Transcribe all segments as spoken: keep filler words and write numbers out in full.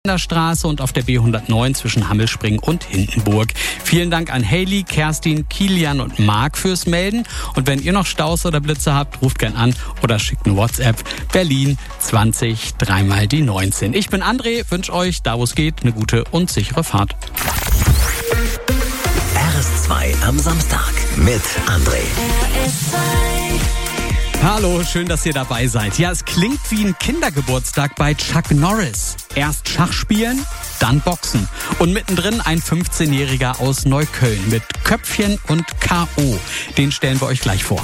der Straße und auf der B hundertneun zwischen Hammelspringen und Hindenburg. Vielen Dank an Hailey, Kerstin, Kilian und Marc fürs Melden. Und wenn ihr noch Staus oder Blitze habt, ruft gern an oder schickt eine WhatsApp. Berlin zwanzig, dreimal die neunzehn. Ich bin André, wünsche euch, da wo es geht, eine gute und sichere Fahrt. R S zwei am Samstag mit André. R S zwei. Hallo, schön, dass ihr dabei seid. Ja, es klingt wie ein Kindergeburtstag bei Chuck Norris. Erst Schach spielen, dann Boxen. Und mittendrin ein fünfzehnjähriger aus Neukölln mit Köpfchen und K O. Den stellen wir euch gleich vor.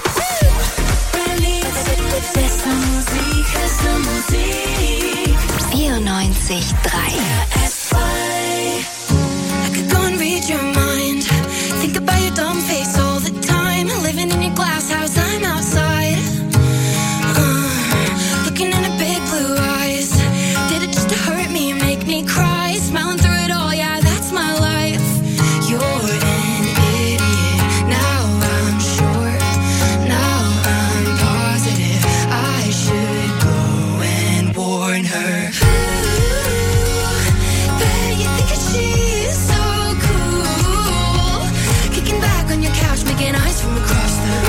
vierundneunzig drei. Living in your glass house, I'm outside. Uh, looking in a big blue eyes. Did it just to hurt me and make me cry? Smiling through it all, yeah, that's my life. You're an idiot. Now I'm sure. Now I'm positive. I should go and warn her. Ooh, bet you think she's so cool. Kicking back on your couch, making eyes from across.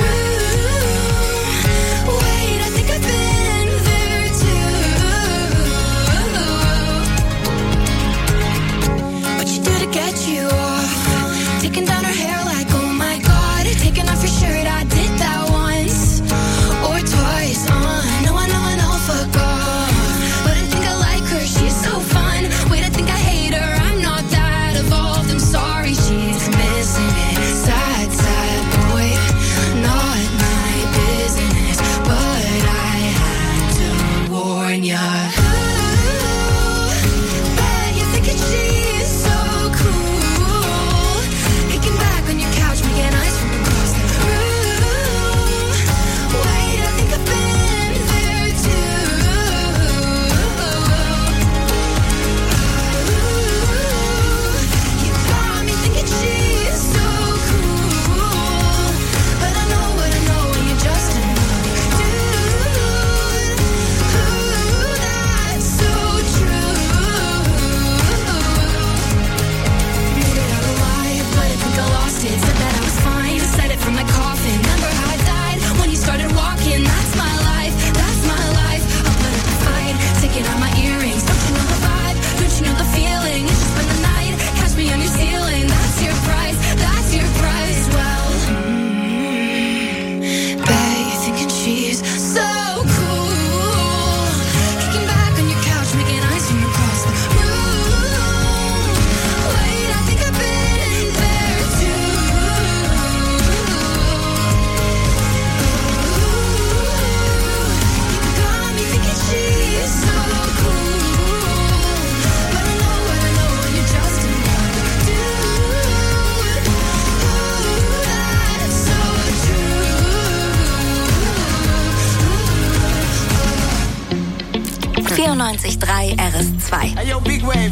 vierundneunzig drei R S zwei. Hey yo, big wave.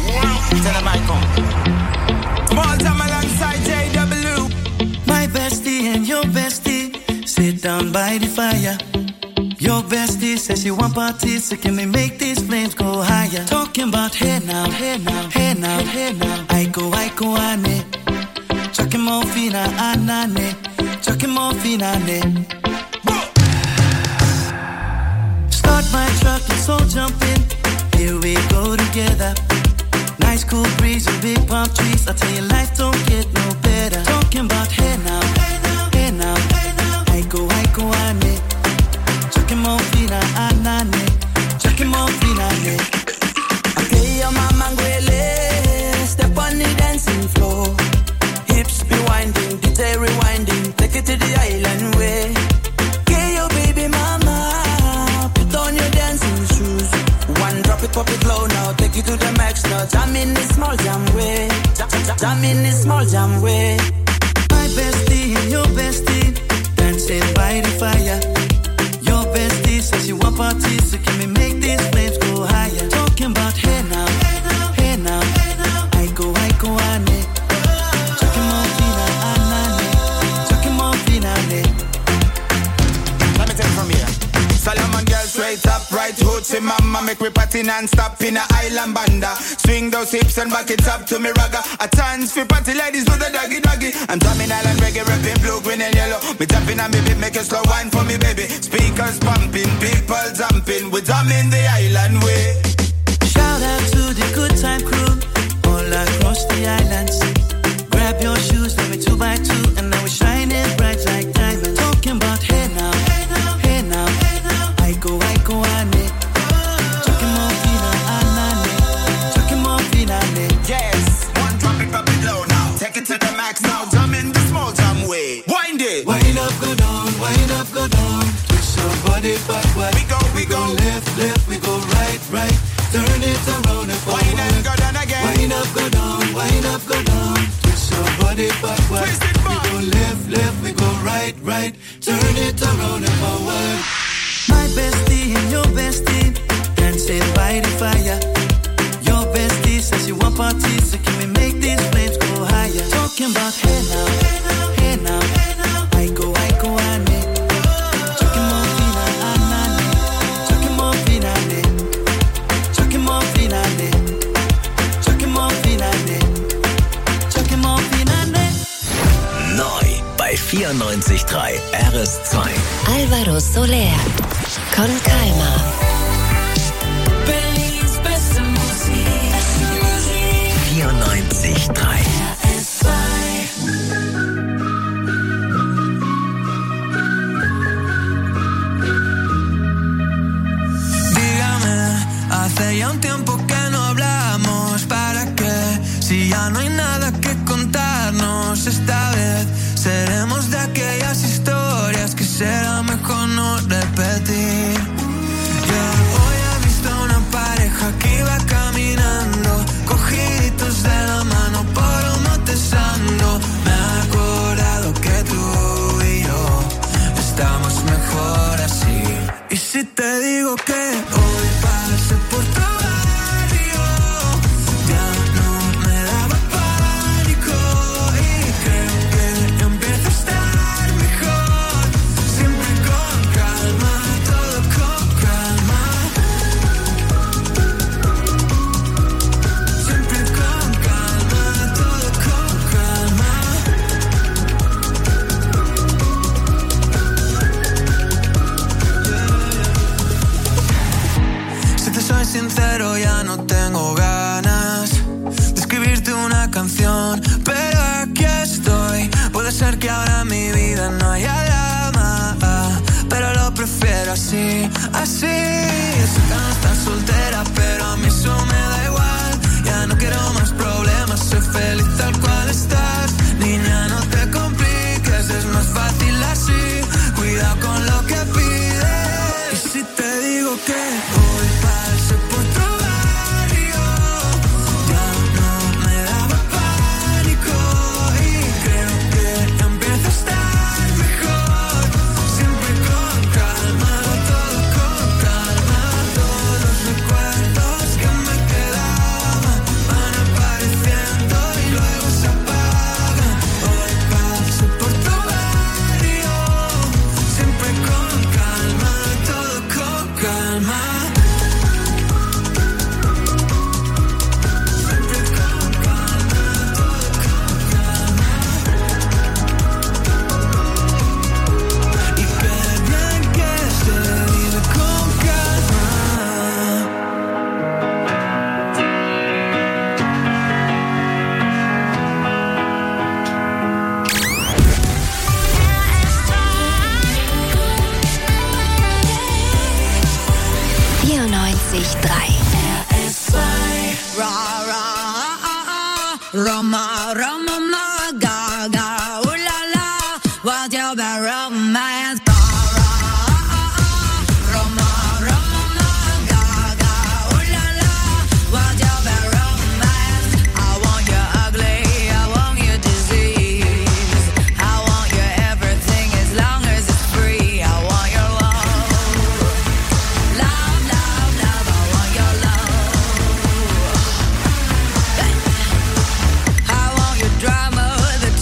Tell them I come. Small time alongside J W. My bestie and your bestie sit down by the fire. Your bestie says you want parties, so can we make these flames go higher? Talking about hey now, hey now, hey now, hey now. I go, I go, ane. Chucking more fina, anane. Chucking more fina, ne. Start my truck, let's all jump in. Here we go together. Nice cool breeze and big palm trees. I tell you, life don't get no better. Talking about hey now, hey now, hey now, hey now. I go, I go, ane. Chucking more fina, anane. Chucking more fina, ne. Okay, your mama ngwele. Step on the dancing floor. Hips be winding, D J rewinding. Take it to the island way. Okay, your baby mama. Drop it, pop it low now, take you to the max now. Jam in this small jam way, jam, jam, jam in this small jam way. My bestie and your bestie dancing by the fire. Your bestie says you want parties, so can we make these flames go higher? Talking about hey now, hey now, hey now, hey now. I go, I go, ane. Chucking more fina, anane. Chucking more fina, ne. Let me take it from here. Solomon girl straight up, right hoots in my mama, make we party non-stop in a island banda. Swing those hips and back it up to me ragga. A chance for party ladies do the doggy doggy. I'm drumming island reggae, rapping blue, green and yellow. Me jumping on me beat, make a slow wine for me baby. Speakers pumping, people jumping. We drumming the island way. Shout out to the good time crew all across the islands. Grab your shoes, let me two by two, and now we're shining bright like diamonds. Talking about hey now, hey now, hey now, hey now. I go, I go, I need. Talking more fina, anane. Talking more fina, yes, one drop it, drop it low now. Take it to the max now. Jump in the small jam way. Wind it. Wind up, go down, wind up, go down. Twist your body backward. We go, we, we go. go left, left, we go right, right. Turn it around and forward. Wind up, go down again. Wind up, go down, wind up, go down. Twist your body backward. Twist it back. We go left, left, we go right, right. Turn it around and forward. My bestie and your bestie dancing by the fire. Your bestie says you want parties, so can we make these flames go higher? Talking about hey now, hey now, hey now, hey now. I go, I go, I need. Talking more fina, anane. Talking more fina, ne. Talking more fina, ne. Talking more fina, ne. Talking more fina, ne. Neu bei vierundneunzig Komma drei R S zwei. Alvaro Soler, Con Calma. Berlin's beste Musik. vierundneunzig Komma drei. R S zwei. Dígame, hace ya un tiempo que no hablamos. ¿Para qué? Si ya no hay nada que contarnos. Esta vez seremos de aquellas historias que será mejor no repetir. Ya hoy he visto una pareja que iba caminando, cogiditos de la mano por un motesando. Me he acordado que tú y yo estamos mejor así. Y si te digo que hoy pasé por tu barrio, ya no me daba pánico y creo que empieza a estar mejor. Siempre con calma, todo con calma. Siempre con calma, todo con calma. Si te soy sincero, ya no tengo ganas de escribirte una canción, pero aquí estoy. Puede ser que ahora en mi vida no haya drama, pero lo prefiero así, así. Yo sé que no estás soltera, pero a mí eso me da igual. Ya no quiero más problemas, soy feliz tal cual estás. Niña, no te compliques, es más fácil así. Cuidado con lo que pides. Y si te digo que hoy pasé por tu barrio, ya no me daba pánico y creo que empieza a estar mejor. Siempre con calma, todo con calma. Todos los recuerdos que me quedaban van apareciendo y luego se apagan. Hoy paso por tu barrio, siempre con calma, todo con calma. Siempre con calma, todo con calma. Y qué bien que se vive con calma. vierundneunzig Komma drei. R S zwei. Ra, ra, ah, ah, Roma, Roma, ma, ga, ga, ooh la la. What's your bad romance? Ra, ra, ah, ah, Roma, Roma, ma, ga, ga, ooh la la. What's your bad romance? I want you ugly, I want you disease. I want you everything as long as it's free. I want your love. Love, love, love, I want your love. I want your drama, the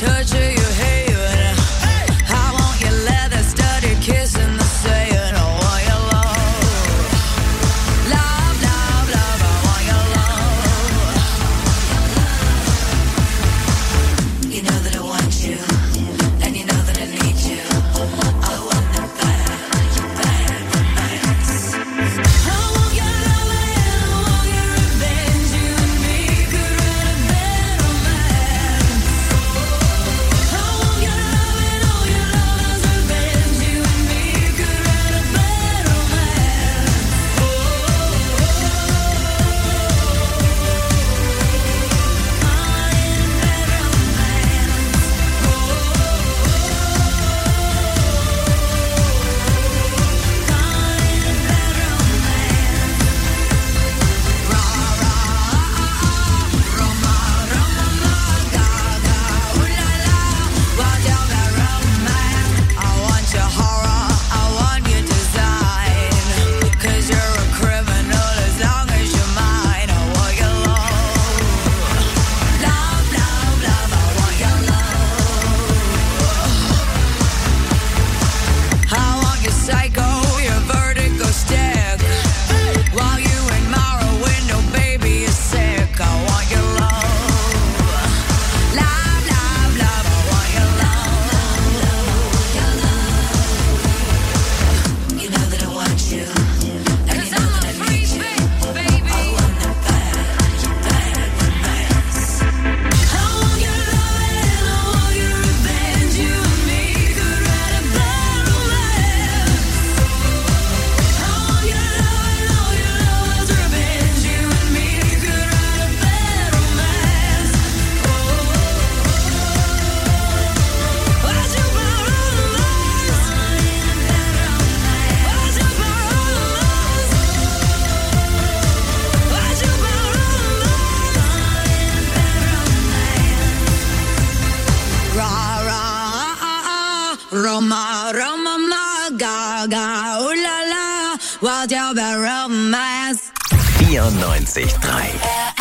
Roma, Roma, ma, ga, ga, ooh la la, wild out by romance. vierundneunzig Komma drei.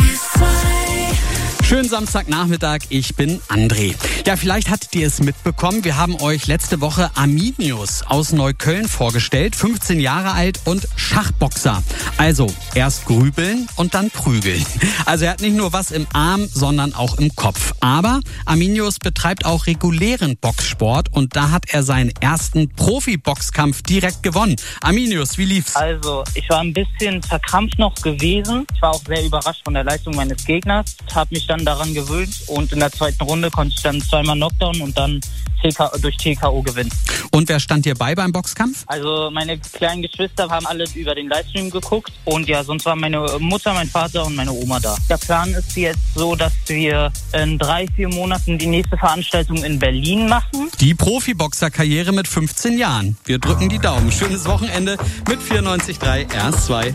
Schönen Samstagnachmittag, ich bin André. Ja, vielleicht hattet ihr es mitbekommen, wir haben euch letzte Woche Arminius aus Neukölln vorgestellt, fünfzehn Jahre alt und Schachboxer. Also erst grübeln und dann prügeln. Also er hat nicht nur was im Arm, sondern auch im Kopf. Aber Arminius betreibt auch regulären Boxsport und da hat er seinen ersten Profi-Boxkampf direkt gewonnen. Arminius, wie lief's? Also, ich war ein bisschen verkrampft noch gewesen. Ich war auch sehr überrascht von der Leistung meines Gegners, habe mich dann daran gewöhnt und in der zweiten Runde konnte ich dann zweimal Knockdown und dann T K, durch T K O gewinnen. Und wer stand dir bei beim Boxkampf? Also meine kleinen Geschwister haben alle über den Livestream geguckt und ja, sonst waren meine Mutter, mein Vater und meine Oma da. Der Plan ist jetzt so, dass wir in drei, vier Monaten die nächste Veranstaltung in Berlin machen. Die Profiboxer-Karriere mit fünfzehn Jahren. Wir drücken die Daumen. Schönes Wochenende mit vierundneunzig Komma drei R S zwei.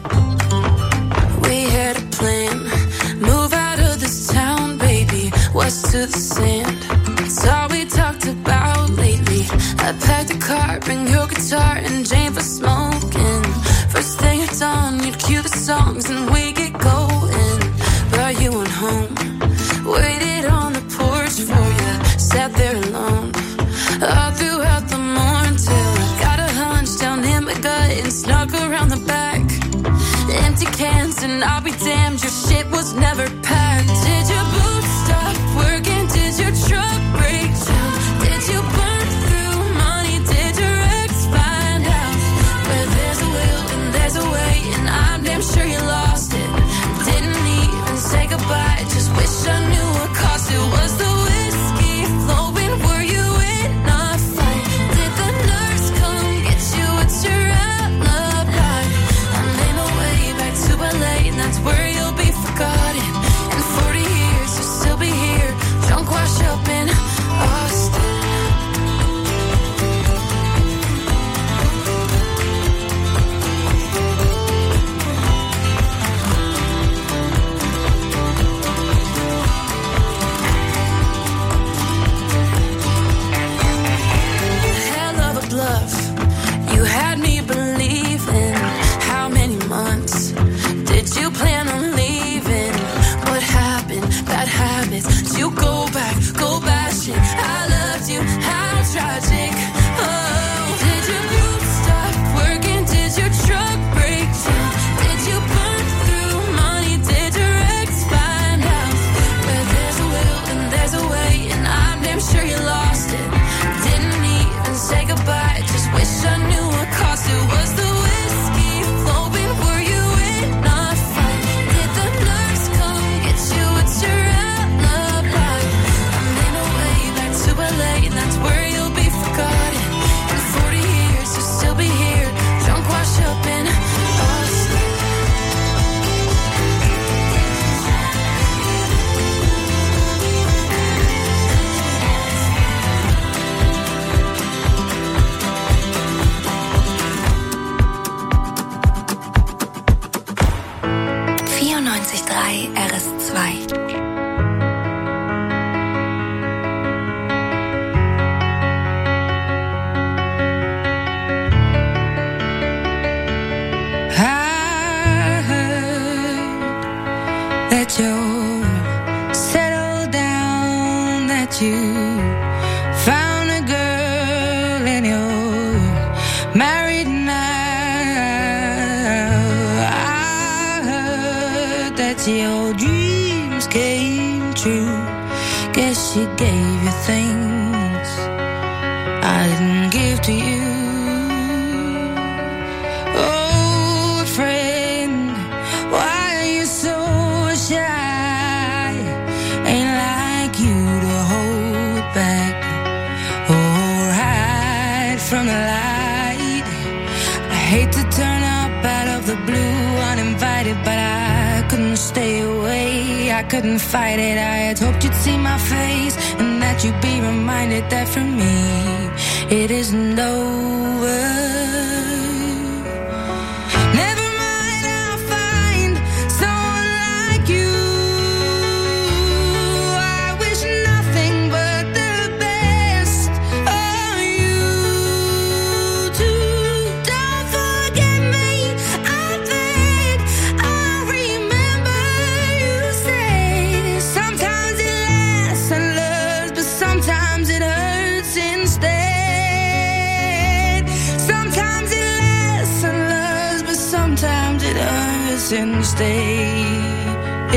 We had a plan, move out of this town, baby, west to the sand. It's all we talked about lately. I packed a car, bring your guitar and Jane for smoking. First thing it's on, you'd cue the songs and we get going. Brought you on home, waited on the porch for you, sat there alone. All throughout the morning till I got a hunch down in my gut and snuck around the back. Empty cans and I'll be damned, your shit was never packed. Did your boots stop working? Did your truck break down? Did you burn through money? Did your ex find out? Where there's a will and there's a way, and I'm damn sure you lost it. Didn't even say goodbye, just wish I knew what cost it. Was the whiskey flowing? Were you in a fight? Did the nurse come get you? It's your alibi. I'm in a way back to L A, and that's where you'll be forgotten. In forty years, you'll still be here, drunk, washed up in Austin. Hell of a bluff, you had me believing. How many months did you plan on leaving? What happened? Bad habits. Did you go back, go bashing? I loved you, how tragic. Oh, did your boots stop working? Did your truck break down? Did you burn through money? Did your ex find out? Where there's a will and there's a way, and I'm damn sure you lost it. Didn't even say goodbye, just wish I knew what cost it. Was the whiskey flowing? Were you in a fight? Did the nurse come get you? It's your alibi. I'm in a way back to L A, and that's where you'll be forgotten. In forty years, you'll still be here, drunk, washed up in Austin. vierundneunzig Komma drei R S zwei. I heard that you're settled down, that you found a girl and you're married now. I heard that your dreams came true. Guess she gave you things I didn't give to you. Oh, friend, why are you so shy? Ain't like you to hold back or hide from the light. I hate to turn up out of the blue uninvited, but I couldn't stay away. I couldn't fight it. I had hoped you'd see my face and that you'd be reminded that for me it isn't over. Never mind, I'll find someone like you. I wish nothing but the best of you. hurts instead.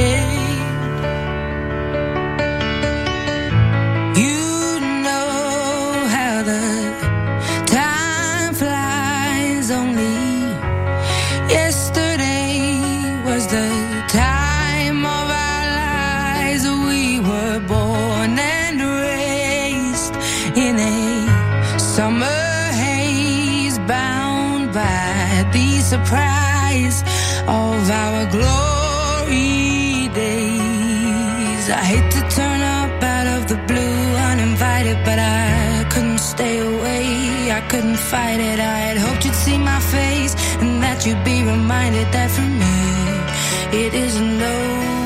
You know how the time flies. Only yesterday was the time of our lives. We were born and raised in a summer haze, bound by the surprise of our glory days. I hate to turn up out of the blue uninvited, but I couldn't stay away, I couldn't fight it. I had hoped you'd see my face and that you'd be reminded that for me it isn't over.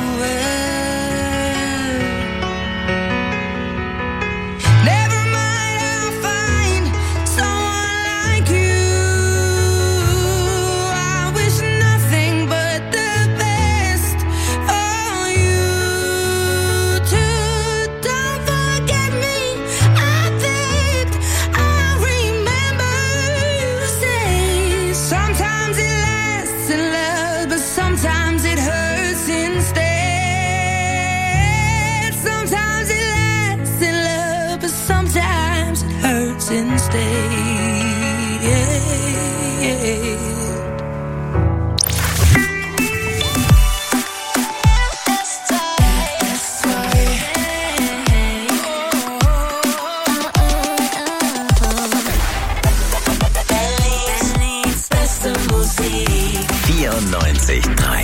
vierundneunzig Komma drei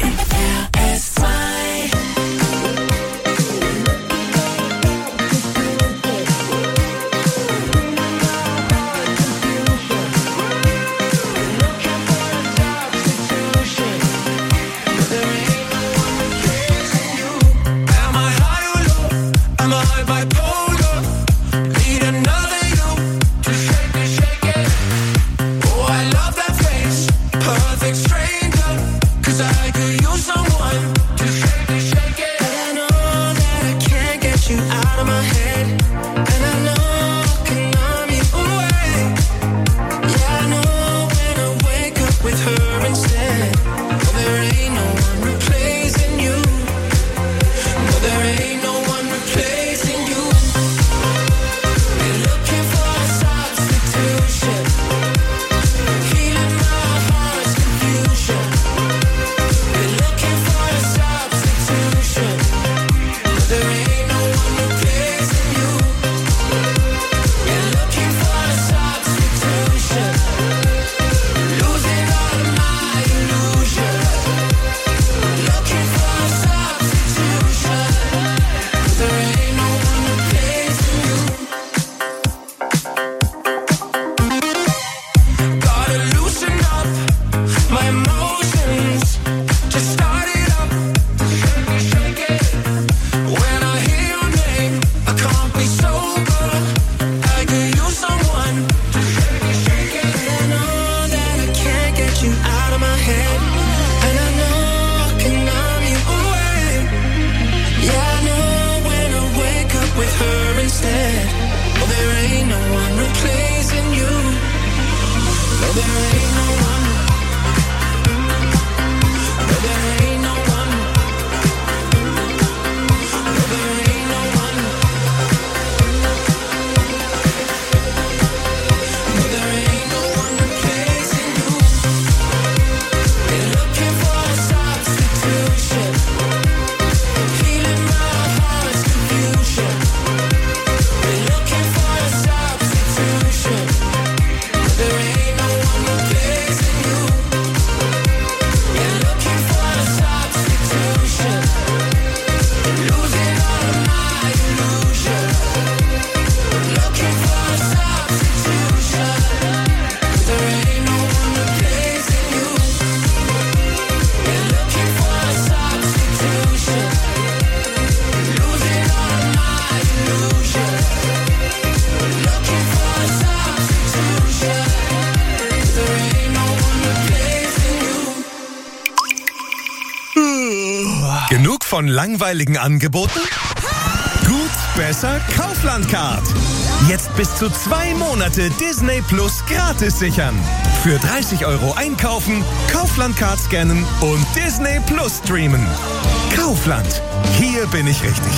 Von langweiligen Angeboten? Gut, besser Kaufland-Card. Jetzt bis zu zwei Monate Disney Plus gratis sichern. Für dreißig Euro einkaufen, Kaufland-Card scannen und Disney Plus streamen. Kaufland. Hier bin ich richtig.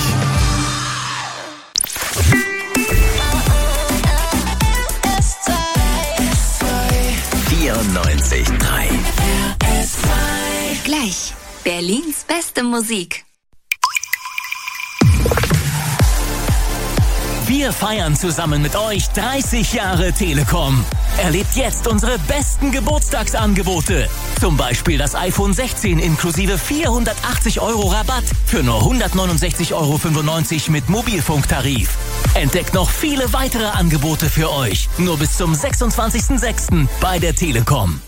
vierundneunzig Komma drei. Gleich Berlins beste Musik. Wir feiern zusammen mit euch dreißig Jahre Telekom. Erlebt jetzt unsere besten Geburtstagsangebote. Zum Beispiel das iPhone sechzehn inklusive vierhundertachtzig Euro Rabatt für nur hundertneunundsechzig Euro fünfundneunzig mit Mobilfunktarif. Entdeckt noch viele weitere Angebote für euch. Nur bis zum sechsundzwanzigsten sechsten bei der Telekom.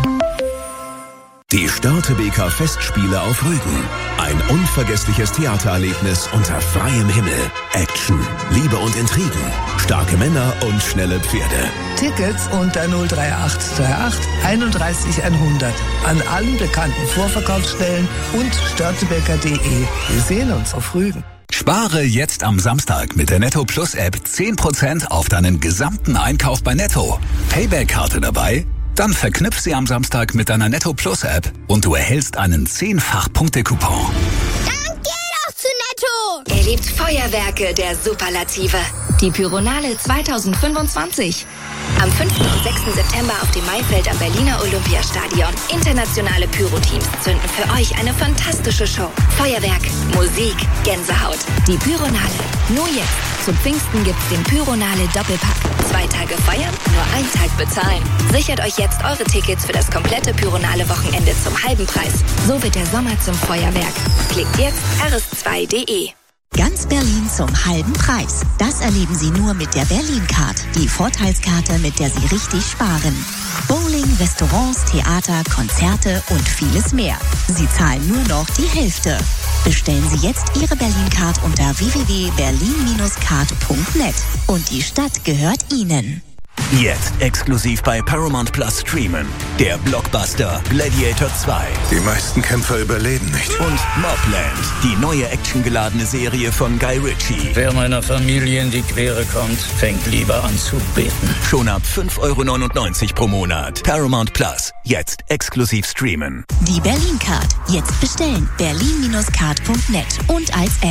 Die Störte B K Festspiele auf Rügen. Ein unvergessliches Theatererlebnis unter freiem Himmel. Action, Liebe und Intrigen, starke Männer und schnelle Pferde. Tickets unter null drei acht drei acht einunddreißig hundert an allen bekannten Vorverkaufsstellen und störtebeker punkt de. Wir sehen uns auf Rügen. Spare jetzt am Samstag mit der Netto Plus App zehn Prozent auf deinen gesamten Einkauf bei Netto. Payback-Karte dabei? Dann verknüpf sie am Samstag mit deiner Netto Plus App und du erhältst einen zehnfach Punkte-Coupon. Dann geh doch zu Netto! Erlebt Feuerwerke der Superlative. Die Pyronale zweitausendfünfundzwanzig. Am fünften und sechsten September auf dem Maifeld am Berliner Olympiastadion. Internationale Pyro-Teams zünden für euch eine fantastische Show. Feuerwerk, Musik, Gänsehaut. Die Pyronale. Nur jetzt. Zu Pfingsten gibt's den Pyronale Doppelpack. Zwei Tage feiern, nur einen Tag bezahlen. Sichert euch jetzt eure Tickets für das komplette Pyronale Wochenende zum halben Preis. So wird der Sommer zum Feuerwerk. Klickt jetzt r s zwei punkt de. Ganz Berlin zum halben Preis. Das erleben Sie nur mit der Berlin-Card, die Vorteilskarte, mit der Sie richtig sparen. Bowling, Restaurants, Theater, Konzerte und vieles mehr. Sie zahlen nur noch die Hälfte. Bestellen Sie jetzt Ihre Berlin-Card unter w w w punkt berlin card punkt net. Und die Stadt gehört Ihnen. Jetzt exklusiv bei Paramount Plus streamen. Der Blockbuster Gladiator zwei. Die meisten Kämpfer überleben nicht. Und Mobland, die neue actiongeladene Serie von Guy Ritchie. Wer meiner Familie in die Quere kommt, fängt lieber an zu beten. Schon ab fünf Euro neunundneunzig pro Monat. Paramount Plus, jetzt exklusiv streamen. Die Berlin-Card. Jetzt bestellen. berlin card punkt net und als App.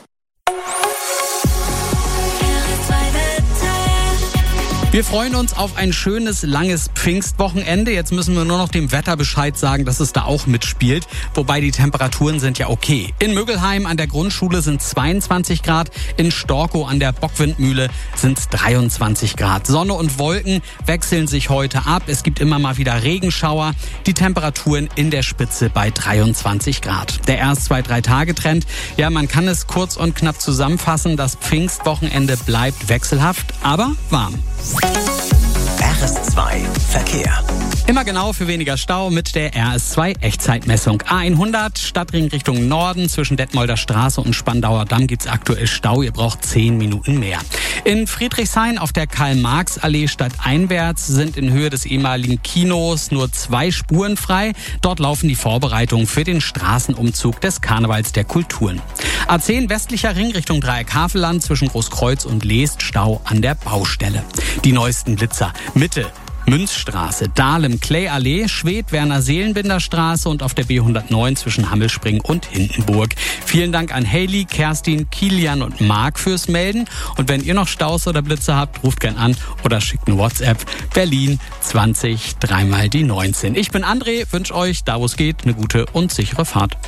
Wir freuen uns auf ein schönes, langes Pfingstwochenende. Jetzt müssen wir nur noch dem Wetter Bescheid sagen, dass es da auch mitspielt. Wobei die Temperaturen sind ja okay. In Mögelheim an der Grundschule sind zweiundzwanzig Grad. In Storkow an der Bockwindmühle sind es dreiundzwanzig Grad. Sonne und Wolken wechseln sich heute ab. Es gibt immer mal wieder Regenschauer. Die Temperaturen in der Spitze bei dreiundzwanzig Grad. Der erst zwei, drei Tage Trend. Ja, man kann es kurz und knapp zusammenfassen. Das Pfingstwochenende bleibt wechselhaft, aber warm. R S zwei Verkehr. Immer genau für weniger Stau mit der R S zwei Echtzeitmessung. A hundert, Stadtring Richtung Norden, zwischen Detmolder Straße und Spandauer Damm gibt's aktuell Stau. Ihr braucht zehn Minuten mehr. In Friedrichshain auf der Karl-Marx-Allee stadteinwärts sind in Höhe des ehemaligen Kinos nur zwei Spuren frei. Dort laufen die Vorbereitungen für den Straßenumzug des Karnevals der Kulturen. A zehn westlicher Ring Richtung Dreieck Havelland zwischen Großkreuz und Leest, Stau an der Baustelle. Die neuesten Blitzer. Mitte Münzstraße, Dahlem, Clay-Allee, Schwedt, Werner-Seelenbinder-Straße und auf der B hundertneun zwischen Hammelspring und Hindenburg. Vielen Dank an Hailey, Kerstin, Kilian und Marc fürs Melden. Und wenn ihr noch Staus oder Blitze habt, ruft gern an oder schickt eine WhatsApp. Berlin zwanzig, dreimal die neunzehn. Ich bin André, wünsche euch, da wo es geht, eine gute und sichere Fahrt.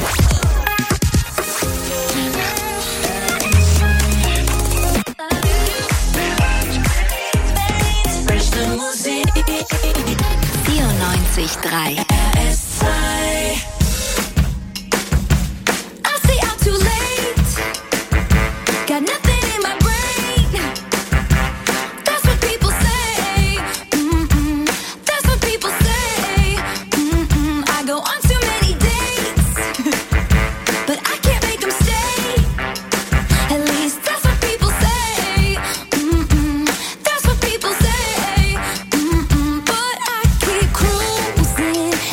vierundneunzig Komma drei R S zwei. I say I'm too late. Got nothing in my brain. That's what people say. Mm-mm. That's what people say. Mm-mm. I go on too many dates, but I can't make them stay. At least that's what people say. Mm-mm. That's what people say. Mm-mm. But I keep cruising.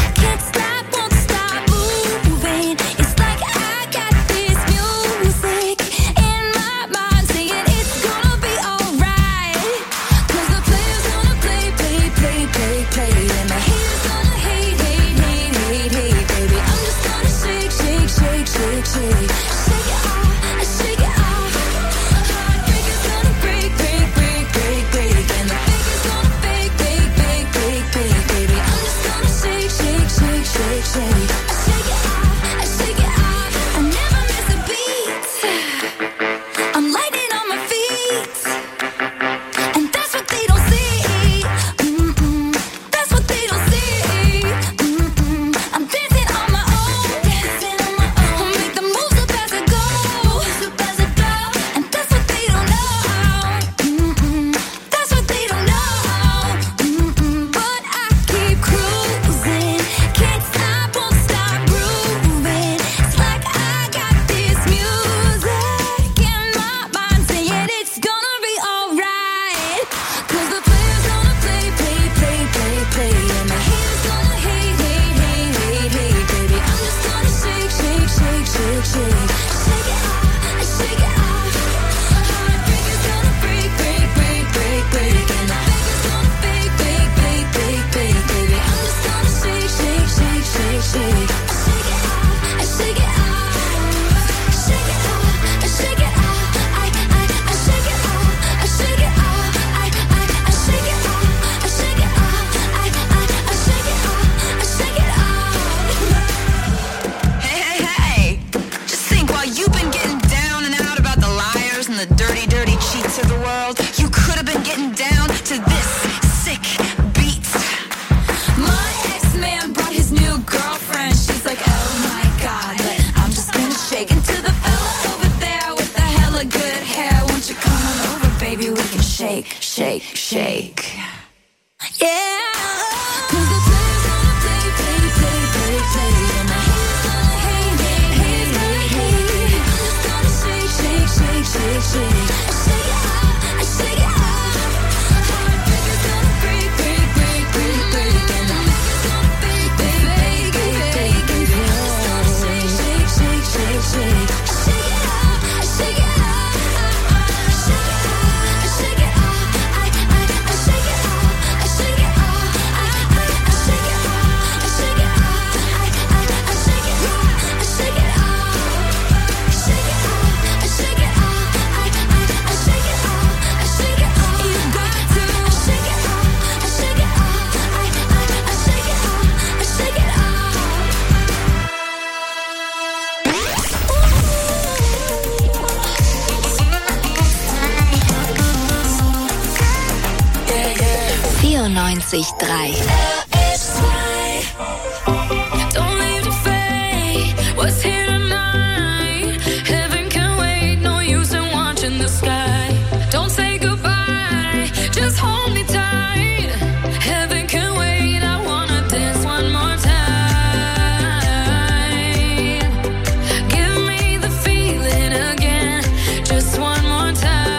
vierundneunzig Komma drei.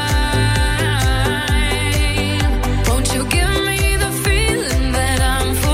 Won't you give me the feeling that I'm full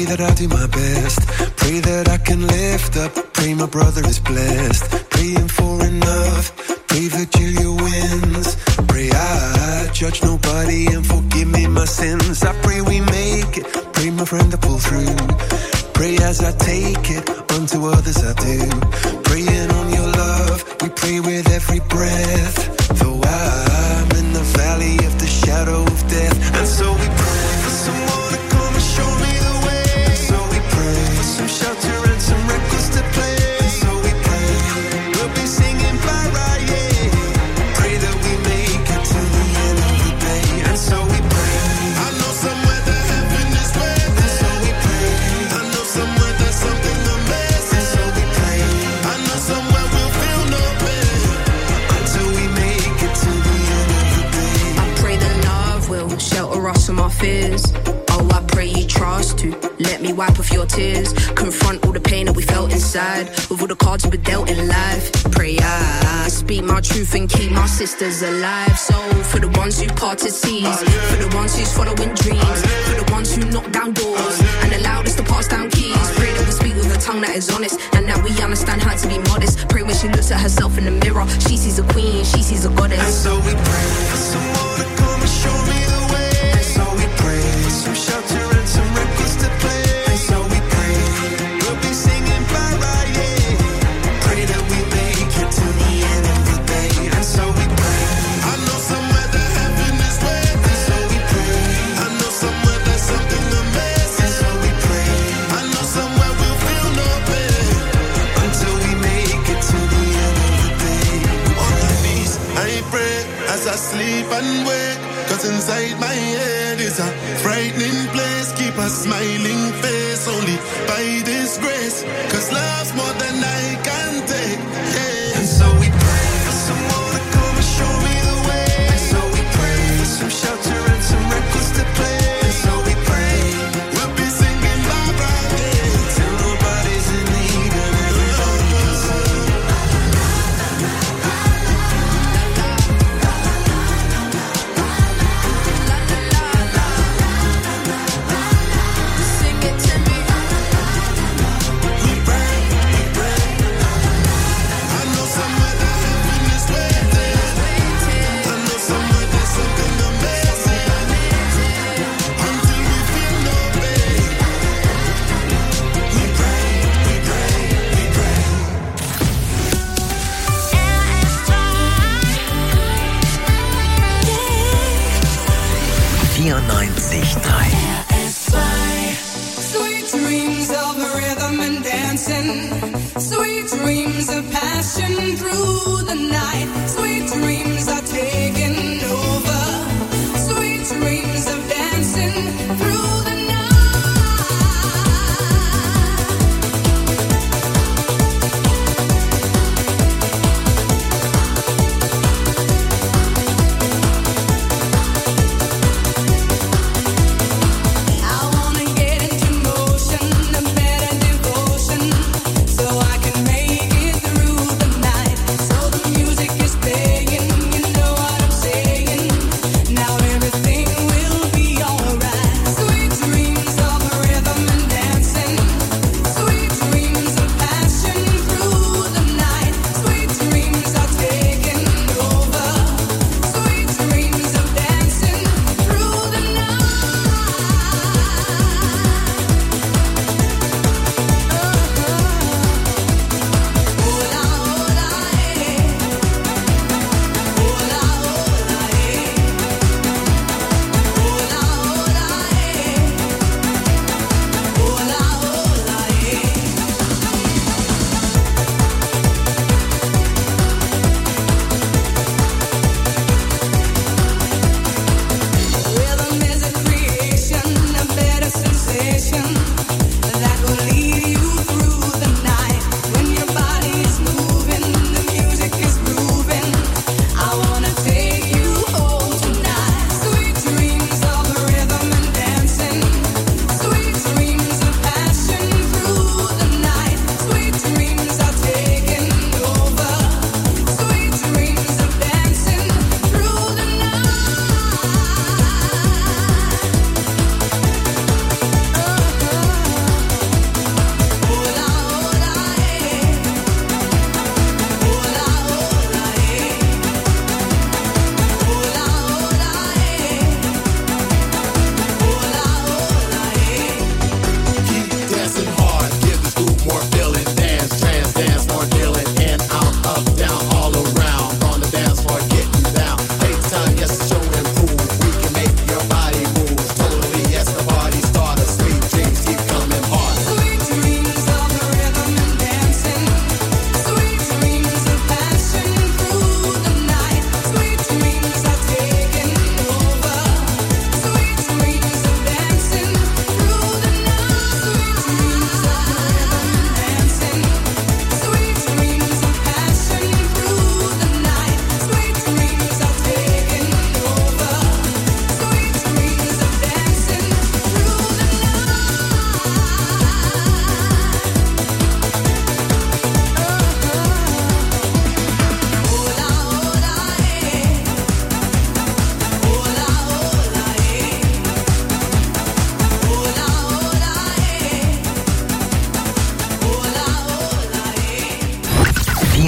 that I do my best. Pray that I can lift up. Pray my brother is blessed. Praying for enough. Pray Virgilia wins. Pray I judge nobody and forgive me my sins. I pray we make it. Pray my friend to pull through. Pray as I take it, unto others I do. Praying on your love, we pray with every breath. Though I'm in the valley of the shadow of death. And so we pray for someone to come and show me the way. And so we pray for some shelter and some records to play. And so we pray, we'll be singing bye-bye, yeah. Pray that we make it to the end of the day. And so we pray, I know somewhere that heaven is waiting. And so we pray, I know somewhere there's something amazing. And so we pray, I know somewhere we'll feel no pain until we make it to the end of the day. I pray that love will shelter us from our fears. Oh, I pray you trust to let me wipe off your tears. Confront all the pain that we felt inside with all the cards we've been dealt in life. Pray I speak my truth and keep my sisters alive. So for the ones who parted seas, for the ones who's following dreams, for the ones who knock down doors and allowed us to pass down keys. Pray that we speak with a tongue that is honest and that we understand how to be modest. Pray when she looks at herself in the mirror, she sees a queen, she sees a goddess. And so we pray for someone to come and show me the way. And so we pray for some shelter and some records to play. And so we pray, we'll be singing bye-bye, yeah. Pray that we make it to the end of the day. And so we pray, I know somewhere that heaven is waiting. And so we pray, I know somewhere there's something amazing. And so we pray, I know somewhere we'll feel no pain until we make it to the end of the day. On my knees, I pray as I sleep and wake. Cause inside my head is a frightening place. Keep a smiling face only by this grace. Cause love's more than I can take, yeah. And so we pray for someone to come and show me the way. And so we pray for some shelter and some records to play. And so we pray, we'll be singing bye-bye, yeah. Till nobody's in need and everybody can sing. Sing it to me. We pray, we pray. I know somewhere that heaven is waiting. I know somewhere there's something amazing until we feel no pain. We pray, we pray, we pray. vierundneunzig Komma drei. Sweet dreams of rhythm and dancing. Sweet dreams of passion through the night. Sweet dreams are taking over. Sweet dreams of dancing through the night. I wanna get into motion, a better devotion, so I can make it through the night. So the music is playing.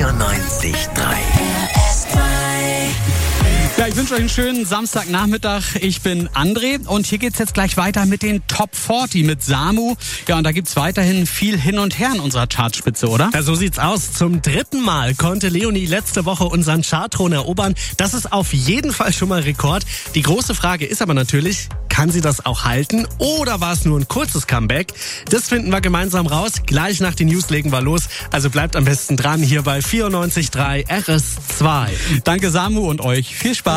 vierundneunzig Komma drei. Ja, ich wünsche euch einen schönen Samstagnachmittag. Ich bin André und hier geht's jetzt gleich weiter mit den Top vierzig mit Samu. Ja, und da gibt's weiterhin viel hin und her in unserer Chartspitze, oder? Ja, so sieht's aus. Zum dritten Mal konnte Leonie letzte Woche unseren Chartthron erobern. Das ist auf jeden Fall schon mal Rekord. Die große Frage ist aber natürlich, kann sie das auch halten oder war es nur ein kurzes Comeback? Das finden wir gemeinsam raus. Gleich nach den News legen wir los. Also bleibt am besten dran hier bei vierundneunzig Komma drei R S zwei. Danke Samu und euch viel Spaß.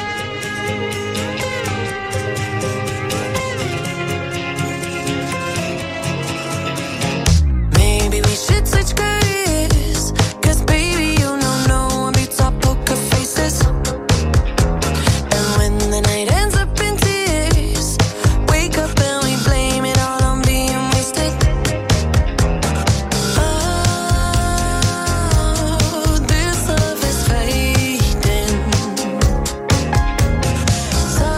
Maybe we should switch careers, 'cause baby you know no one beats our poker faces. And when the night ends up in tears, wake up and we blame it all on being wasted. Oh, this love is fading. So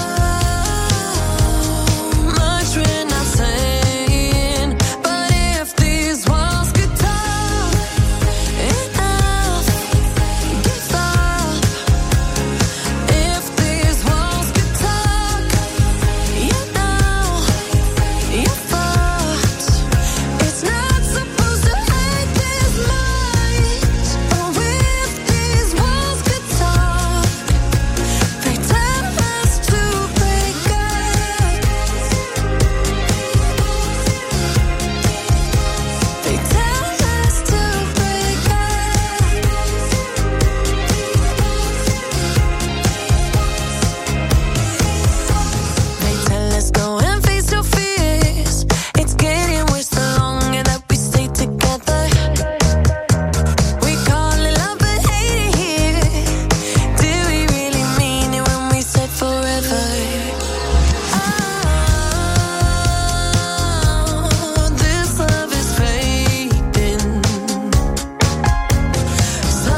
much we're not saying, but if these walls could talk, enough gives up. If these walls could talk, you know you're fucked. It's not supposed to hurt this much. Oh, if these walls could talk, they tell us to break up. They tell us to break up. They tell us go and face your fears. It's getting worse the longer that we stay together. We call it love but hate it here. Do we really mean it when we said forever? Oh, this love is fading. So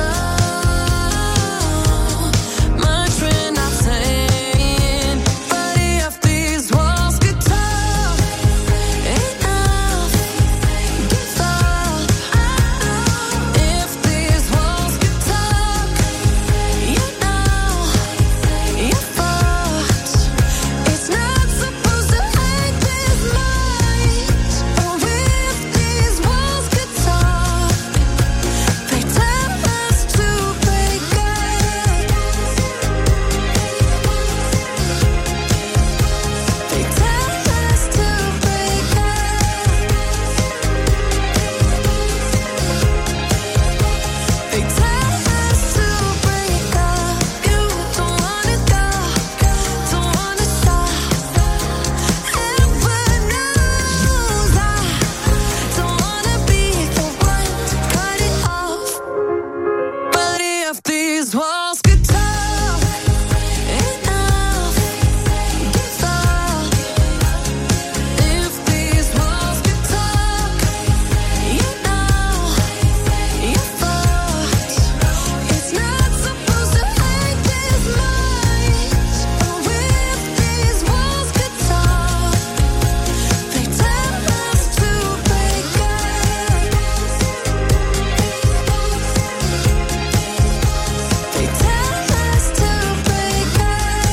much we're not saying, but if these walls could talk, enough gives up. If these walls could talk, you know you're fucked. It's not supposed to hurt this much. Oh, if these walls could talk, they tell us to break up. They tell us to break up. They tell us to break up. You don't wanna go, don't wanna stop. Heaven knows I don't wanna be the one to cut it off. But if these walls could talk, enough gives up. If these walls could talk, you know you're fucked. It's not supposed to hurt this much. Oh, if these walls could talk, they tell us to break up. They tell us to break up.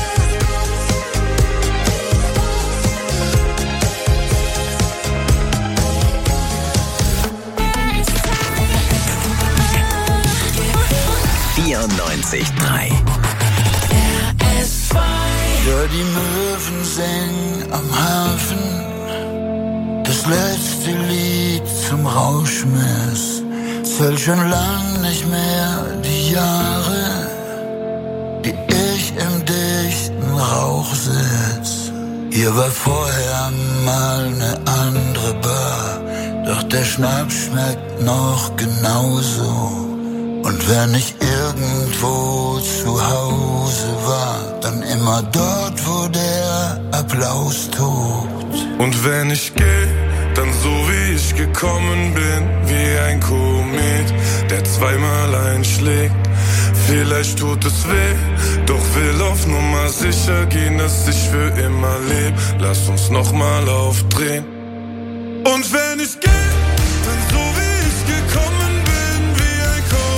vierundneunzig Komma drei. Ja, die Möwen singen am Hafen das letzte Lied zum Rauschmiss. Zählt schon lang nicht mehr die Jahre, die ich im dichten Rauch sitz. Hier war vorher mal ne andere Bar, doch der Schnaps schmeckt noch genauso. Und wenn ich irgendwo zu Hause war, dann immer dort, wo der Applaus tobt. Und wenn ich geh, dann so wie ich gekommen bin, wie ein Komet, der zweimal einschlägt. Vielleicht tut es weh, doch will auf Nummer sicher gehen, dass ich für immer leb. Lass uns nochmal aufdrehen. Und wenn ich geh, dann so wie ich gekommen bin, wie ein Komet.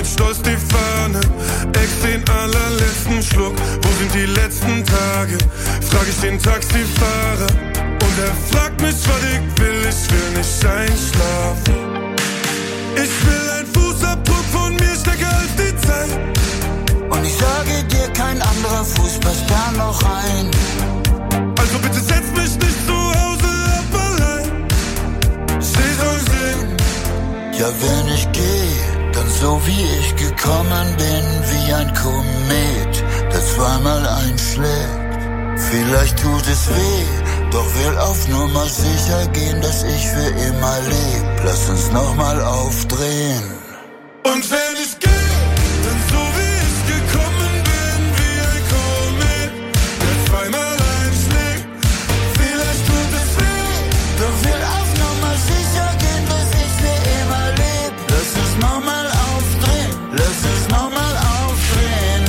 stolz die Fahne. Ex den allerletzten Schluck, wo sind die letzten Tage? Frag ich den Taxifahrer und er fragt mich, was ich will, ich will nicht einschlafen. Ich will ein Fußabdruck von mir stärker als die Zeit. Und ich sage dir, kein anderer Fuß passt da noch rein. Also bitte setz mich nicht zu Hause ab allein. Seh so sehen. Ja, wenn ich gehe, dann so wie ich gekommen bin, wie ein Komet, der zweimal einschlägt. Vielleicht tut es weh, doch will auf Nummer sicher gehen, dass ich für immer leb. Lass uns nochmal aufdrehen. Und wenn ich gehe, dann so wie ich gekommen bin, wie ein Komet, der zweimal einschlägt. Vielleicht tut es weh, doch will auf Nummer sicher gehen, dass ich für immer leb. Lass uns nochmal aufdrehen, lass uns nochmal aufdrehen.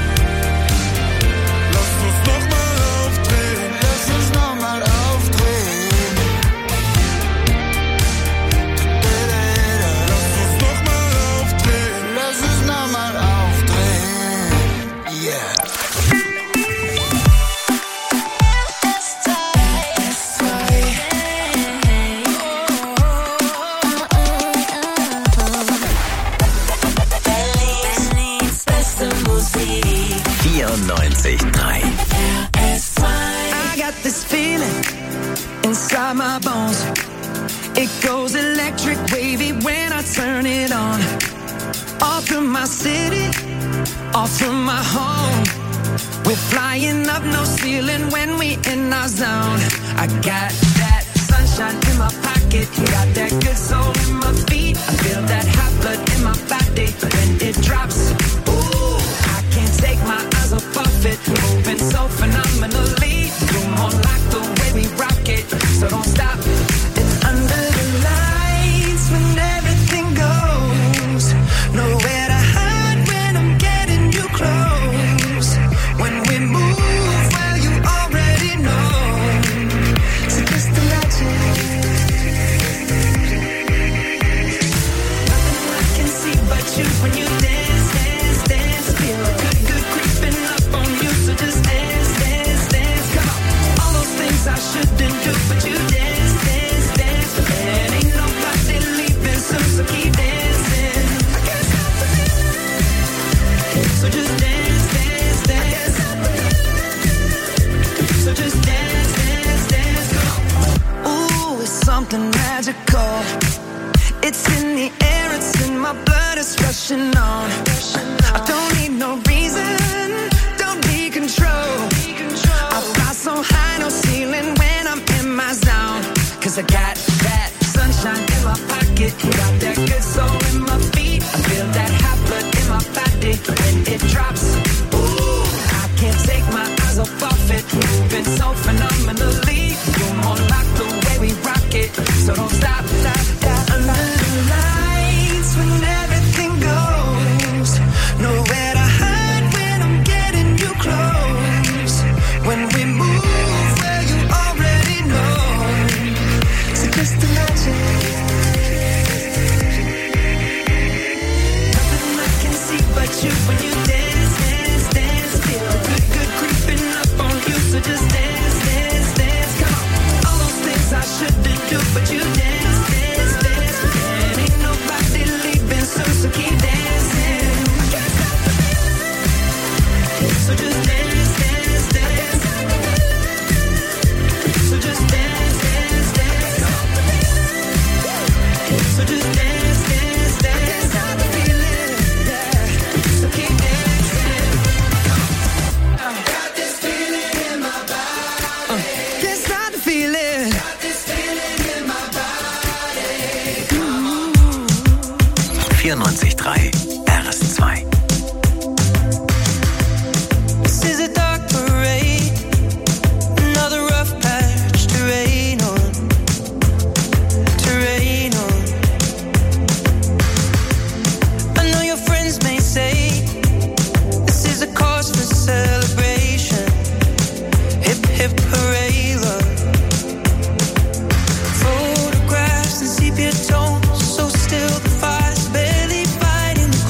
Lass uns nochmal aufdrehen, lass uns nochmal aufdrehen. Lass uns nochmal aufdrehen, lass uns nochmal aufdrehen. Yeah. vierundneunzig Komma drei. I got this feeling inside my bones. It goes electric wavy when I turn it on. Off from my city, off from my home. We're flying up, no ceiling when we in our zone. I got that sunshine in my pocket, got that good soul in my feet. I feel that hot blood in my body when it drops. Ooh, I can't take my eyes off of it, moving so phenomenally. You're more like the way we rock it, so don't stop. It's under the lights when everything goes. Nowhere to hide when I'm getting you close. When we move, well, you already know. So just imagine. Nothing I can see but you when you dance, dance, dance. Feel good, good creeping up on you. So just dance, dance, dance. Come on. All those things I shouldn't do, but you dance, dance, dance. And ain't nobody leaving soon, so keep dancing. I can't stop the feeling. So just dance, dance, dance. So just dance, dance, dance. Come on. Ooh, it's something magical. It's in the air, it's in my blood, it's rushing on. I don't need no reason, don't need control. I fly so high, no ceiling when I'm in my zone. Cause I got that sunshine in my pocket, got that good soul in my feet. I feel that hot blood in my body when it drops. Ooh, I can't take my eyes off of it, moving so phenomenally. You're more like the way we rock it, so don't stop, stop, stop. Under the lights when everything goes, nowhere to hide when I'm getting you close. When we move, well, you already know. So just imagine. Nothing I can see but you when you dance, dance, dance. Feel good, good creeping up on you. So just dance, dance, dance. Come on. All those things I shouldn't do, but you dance, dance, dance. And ain't nobody leaving soon, so keep dancing. I can't stop the feeling. So just dance, dance, dance. So just dance, dance, dance. So just dance, dance, dance. Stop the feeling, yeah. So keep dancing. Got this feeling in my body. Uh, can't stop the feeling. Got this feeling in my body. vierundneunzig Komma drei R S zwei. This is a dark parade, another rough patch to rain on, to rain on. I know your friends may say this is a cause for celebration. Hip hip hooray, love. Photographs and sepia tones, so still the fire's barely fighting the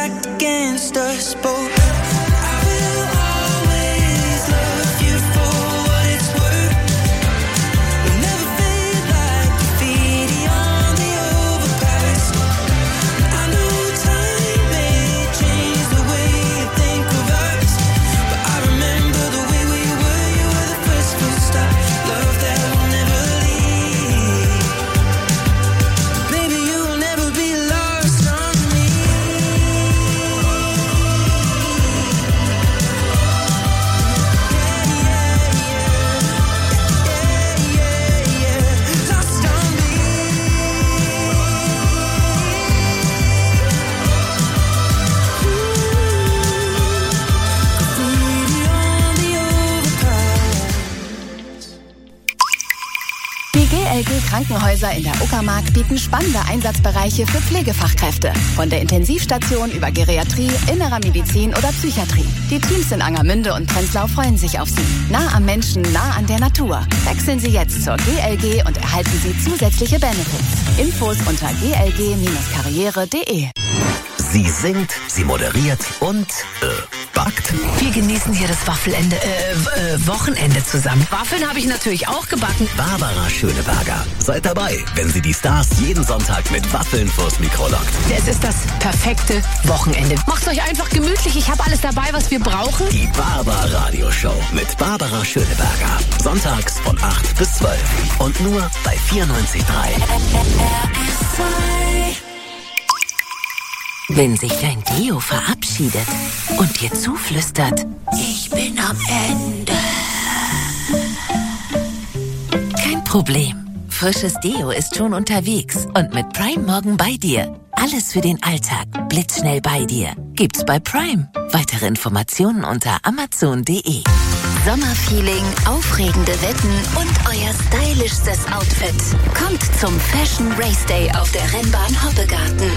stacked against us both. I will always love you for what it's worth. You'll never fade like graffiti on the overpass. I know time may change the way you think of us, but I remember the way we were. You were the first full stop, love that will never leave. Maybe you'll never be lost on me. Lost on me. Graffiti on the overpass. Die G L G Krankenhäuser in der Uckermark bieten spannende Einsatzbereiche für Pflegefachkräfte. Von der Intensivstation über Geriatrie, innerer Medizin oder Psychiatrie. Die Teams in Angermünde und Prenzlau freuen sich auf Sie. Nah am Menschen, nah an der Natur. Wechseln Sie jetzt zur G L G und erhalten Sie zusätzliche Benefits. Infos unter g l g karriere punkt de. Sie singt, sie moderiert und äh, backt. Wir genießen hier das Waffelende, äh, äh, Wochenende zusammen. Waffeln habe ich natürlich auch gebacken. Barbara Schöneberger. Seid dabei, wenn sie die Stars jeden Sonntag mit Waffeln vors Mikro lockt. Es ist das perfekte Wochenende. Macht's euch einfach gemütlich. Ich habe alles dabei, was wir brauchen. Die Barbar Radio Show mit Barbara Schöneberger. Sonntags von acht bis zwölf. Und nur bei vierundneunzig Komma drei. Wenn sich dein Deo verabschiedet und dir zuflüstert, ich bin am Ende. Kein Problem. Frisches Deo ist schon unterwegs und mit Prime morgen bei dir. Alles für den Alltag, blitzschnell bei dir. Gibt's bei Prime. Weitere Informationen unter amazon punkt de. Sommerfeeling, aufregende Wetten und euer stylischstes Outfit. Kommt zum Fashion Race Day auf der Rennbahn Hoppegarten.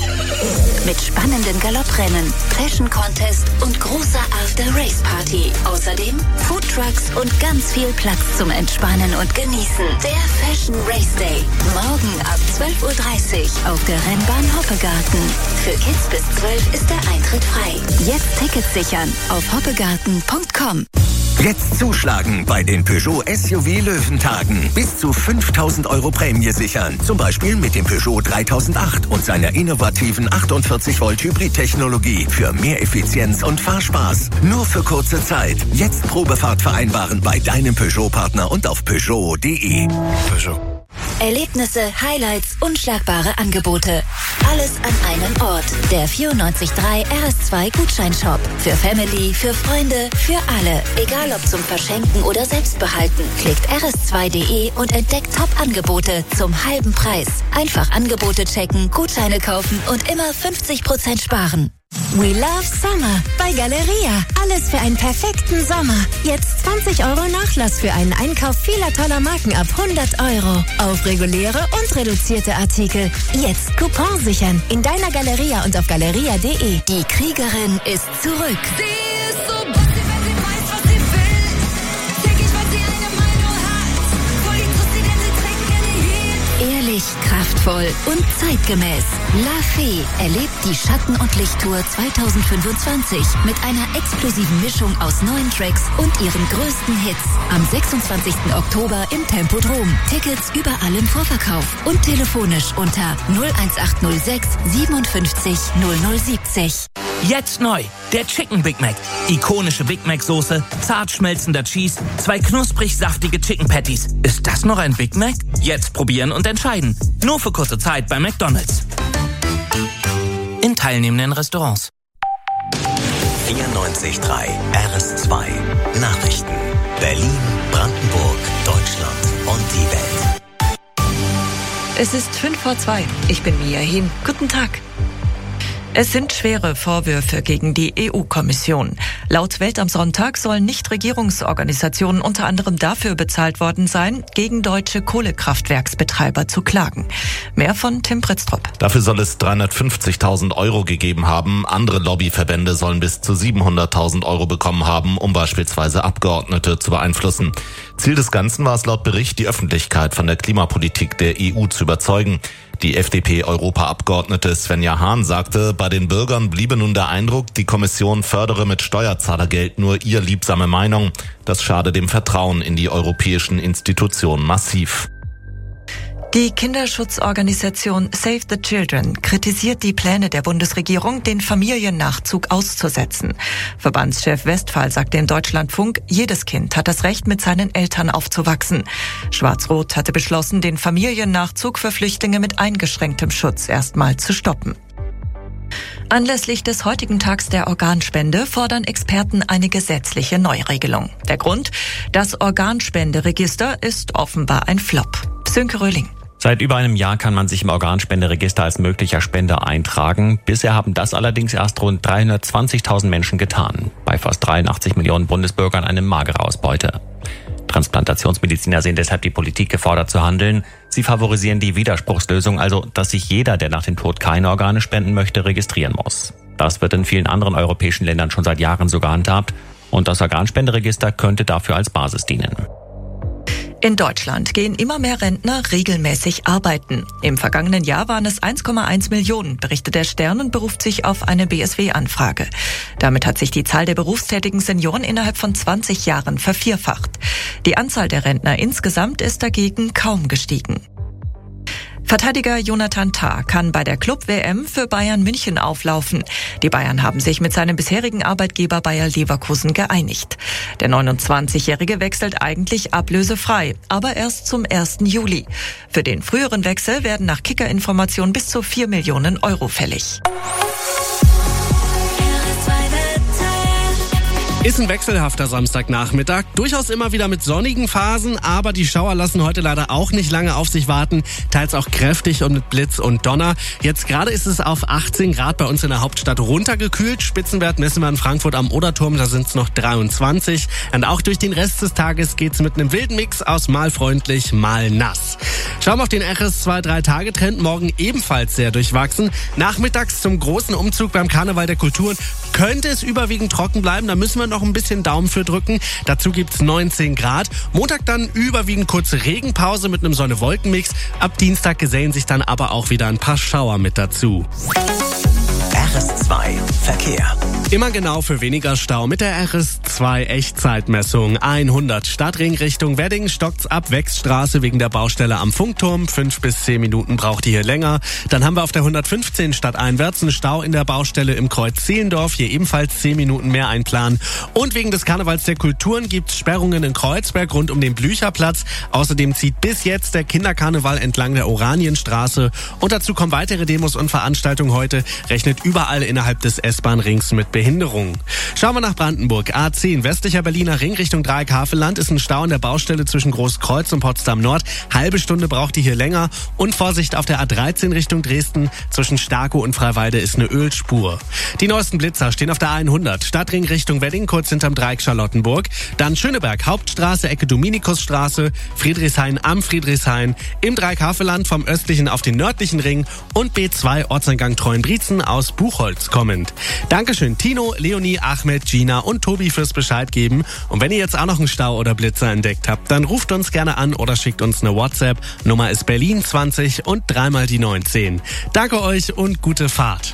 Mit spannenden Galopprennen, Fashion Contest und großer After-Race-Party. Außerdem Foodtrucks und ganz viel Platz zum Entspannen und Genießen. Der Fashion Race Day. Morgen ab zwölf Uhr dreißig auf der Rennbahn Hoppegarten. Für Kids bis zwölf ist der Eintritt frei. Jetzt Tickets sichern auf hoppegarten punkt com. Jetzt zuschlagen bei den Peugeot S U V Löwentagen. Bis zu fünftausend Euro Prämie sichern. Zum Beispiel mit dem Peugeot dreitausendacht und seiner innovativen achtundvierzig Volt Hybrid-Technologie für mehr Effizienz und Fahrspaß. Nur für kurze Zeit. Jetzt Probefahrt vereinbaren bei deinem Peugeot-Partner und auf peugeot punkt de. Peugeot. Erlebnisse, Highlights, unschlagbare Angebote. Alles an einem Ort. Der vierundneunzig Komma drei R S zwei Gutscheinshop. Für Family, für Freunde, für alle. Egal ob zum Verschenken oder Selbstbehalten. Klickt r s zwei punkt de und entdeckt Top-Angebote zum halben Preis. Einfach Angebote checken, Gutscheine kaufen und immer fünfzig Prozent sparen. We love Summer bei Galeria. Alles für einen perfekten Sommer. Jetzt zwanzig Euro Nachlass für einen Einkauf vieler toller Marken ab hundert Euro. Auf reguläre und reduzierte Artikel. Jetzt Coupon sichern. In deiner Galeria und auf galeria punkt de. Die Kriegerin ist zurück. Sie ist so bossy, wenn sie weiß, was sie will. Täglich, weil sie eine Meinung hat. Voll die Tussi, denn sie trägt gerne Heat. Ehrlich, kraftvoll und zeitgemäß. La Fee erlebt die Schatten- und Lichttour zweitausendfünfundzwanzig mit einer explosiven Mischung aus neuen Tracks und ihren größten Hits. Am sechsundzwanzigsten Oktober im Tempodrom. Tickets überall im Vorverkauf und telefonisch unter null eins acht null sechs siebenundfünfzig null null siebzig. Jetzt neu, der Chicken Big Mac. Ikonische Big Mac Soße, zart schmelzender Cheese, zwei knusprig saftige Chicken Patties. Ist das noch ein Big Mac? Jetzt probieren und entscheiden. Nur für kurze Zeit bei McDonald's. In teilnehmenden Restaurants. vierundneunzig Komma drei R S zwei Nachrichten. Berlin, Brandenburg, Deutschland und die Welt. Es ist fünf vor zwei. Ich bin Mia Hien. Guten Tag. Es sind schwere Vorwürfe gegen die E U-Kommission. Laut Welt am Sonntag sollen Nichtregierungsorganisationen unter anderem dafür bezahlt worden sein, gegen deutsche Kohlekraftwerksbetreiber zu klagen. Mehr von Tim Pritztrup. Dafür soll es dreihundertfünfzigtausend Euro gegeben haben. Andere Lobbyverbände sollen bis zu siebenhunderttausend Euro bekommen haben, um beispielsweise Abgeordnete zu beeinflussen. Ziel des Ganzen war es laut Bericht, die Öffentlichkeit von der Klimapolitik der E U zu überzeugen. Die F D P-Europaabgeordnete Svenja Hahn sagte, bei den Bürgern bliebe nun der Eindruck, die Kommission fördere mit Steuerzahlergeld nur ihr liebsame Meinung. Das schade dem Vertrauen in die europäischen Institutionen massiv. Die Kinderschutzorganisation Save the Children kritisiert die Pläne der Bundesregierung, den Familiennachzug auszusetzen. Verbandschef Westphal sagte im Deutschlandfunk, jedes Kind hat das Recht, mit seinen Eltern aufzuwachsen. Schwarz-Rot hatte beschlossen, den Familiennachzug für Flüchtlinge mit eingeschränktem Schutz erstmal zu stoppen. Anlässlich des heutigen Tags der Organspende fordern Experten eine gesetzliche Neuregelung. Der Grund? Das Organspenderegister ist offenbar ein Flop. Sönke Röhling. Seit über einem Jahr kann man sich im Organspenderegister als möglicher Spender eintragen. Bisher haben das allerdings erst rund dreihundertzwanzigtausend Menschen getan. Bei fast dreiundachtzig Millionen Bundesbürgern eine magere Ausbeute. Transplantationsmediziner sehen deshalb die Politik gefordert zu handeln. Sie favorisieren die Widerspruchslösung, also dass sich jeder, der nach dem Tod keine Organe spenden möchte, registrieren muss. Das wird in vielen anderen europäischen Ländern schon seit Jahren so gehandhabt. Und das Organspenderegister könnte dafür als Basis dienen. In Deutschland gehen immer mehr Rentner regelmäßig arbeiten. Im vergangenen Jahr waren es eins Komma eins Millionen, berichtet der Stern und beruft sich auf eine B S W-Anfrage. Damit hat sich die Zahl der berufstätigen Senioren innerhalb von zwanzig Jahren vervierfacht. Die Anzahl der Rentner insgesamt ist dagegen kaum gestiegen. Verteidiger Jonathan Tah kann bei der Club-W M für Bayern München auflaufen. Die Bayern haben sich mit seinem bisherigen Arbeitgeber Bayer Leverkusen geeinigt. Der neunundzwanzigjährige wechselt eigentlich ablösefrei, aber erst zum ersten Juli. Für den früheren Wechsel werden nach Kicker-Informationen bis zu vier Millionen Euro fällig. Ist ein wechselhafter Samstagnachmittag, durchaus immer wieder mit sonnigen Phasen, aber die Schauer lassen heute leider auch nicht lange auf sich warten, teils auch kräftig und mit Blitz und Donner. Jetzt gerade ist es auf achtzehn Grad bei uns in der Hauptstadt runtergekühlt. Spitzenwert messen wir in Frankfurt am Oderturm, da sind es noch dreiundzwanzig. Und auch durch den Rest des Tages geht's mit einem wilden Mix aus mal freundlich, mal nass. Schauen wir auf den R S zwei drei Tage Trend, morgen ebenfalls sehr durchwachsen. Nachmittags zum großen Umzug beim Karneval der Kulturen könnte es überwiegend trocken bleiben, da müssen wir noch ein bisschen Daumen für drücken. Dazu gibt's neunzehn Grad. Montag dann überwiegend kurze Regenpause mit einem Sonne-Wolken-Mix. Ab Dienstag gesellen sich dann aber auch wieder ein paar Schauer mit dazu. R S zwei Verkehr. Immer genau für weniger Stau mit der R S zwei Echtzeitmessung. hundert Stadtring Richtung Wedding stockt's ab Wechsstraße wegen der Baustelle am Funkturm. Fünf bis zehn Minuten braucht die hier länger. Dann haben wir auf der hundertfünfzehn stadteinwärts einen Stau in der Baustelle im Kreuz Zehlendorf. Hier ebenfalls zehn Minuten mehr einplanen. Und wegen des Karnevals der Kulturen gibt's Sperrungen in Kreuzberg rund um den Blücherplatz. Außerdem zieht bis jetzt der Kinderkarneval entlang der Oranienstraße. Und dazu kommen weitere Demos und Veranstaltungen heute. Rechnet überall innerhalb des S-Bahn-Rings mit Behinderung. Schauen wir nach Brandenburg. A zehn, westlicher Berliner Ring Richtung Dreieck-Havelland ist ein Stau in der Baustelle zwischen Großkreuz und Potsdam Nord. Halbe Stunde braucht die hier länger. Und Vorsicht auf der A dreizehn Richtung Dresden. Zwischen Starkow und Freiwalde ist eine Ölspur. Die neuesten Blitzer stehen auf der hundert. Stadtring Richtung Wedding, kurz hinterm Dreieck Charlottenburg. Dann Schöneberg, Hauptstraße, Ecke Dominikusstraße. Friedrichshain am Friedrichshain. Im Dreieck-Havelland vom östlichen auf den nördlichen Ring. Und B zwei Ortseingang Treuenbrietzen aus Buchholz kommend. Dankeschön Tino, Leonie, Ahmed, Gina und Tobi fürs Bescheid geben. Und wenn ihr jetzt auch noch einen Stau oder Blitzer entdeckt habt, dann ruft uns gerne an oder schickt uns eine WhatsApp. Nummer ist Berlin zwanzig und dreimal die neunzehn. Danke euch und gute Fahrt.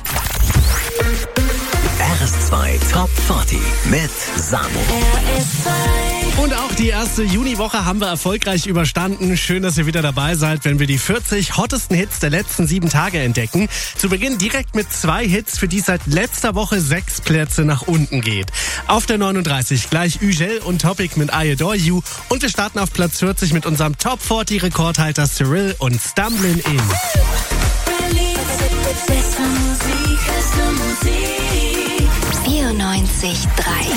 R S zwei Top vierzig mit Samo. Und auch die erste Juniwoche haben wir erfolgreich überstanden. Schön, dass ihr wieder dabei seid, wenn wir die vierzig hottesten Hits der letzten sieben Tage entdecken. Zu Beginn direkt mit zwei Hits, für die seit letzter Woche sechs Plätze nach unten geht. Auf der neununddreißig gleich Ugel und Topic mit I Adore You. Und wir starten auf Platz vierzig mit unserem Top vierzig Rekordhalter Cyril und Stumbling In. vierundneunzig Komma drei.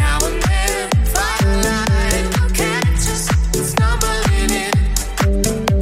Now and then, firelight, catch us stumbling in.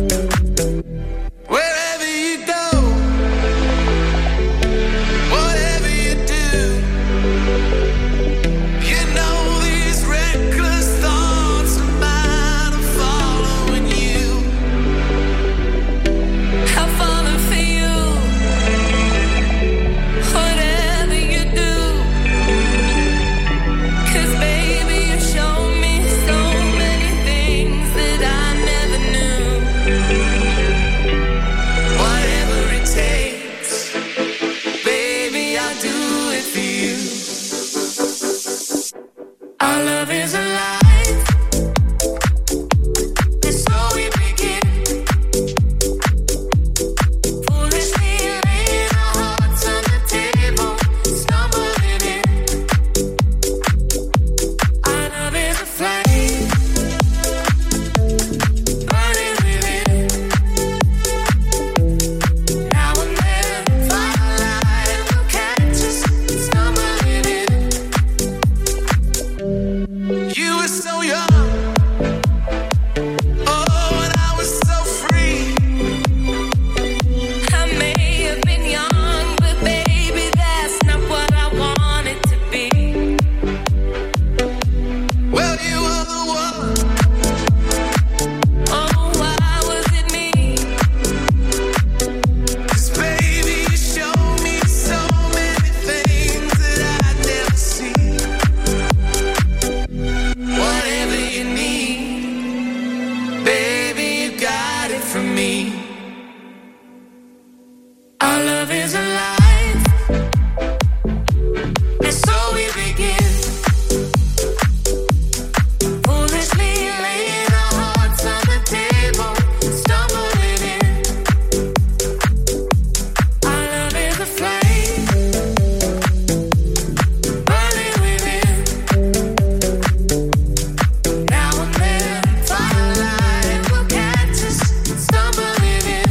me. Our love is alive, and so we begin. Foolishly laying our hearts on the table, stumbling in. Our love is a flame, burning within. Now and then, firelight will catch us, stumbling in.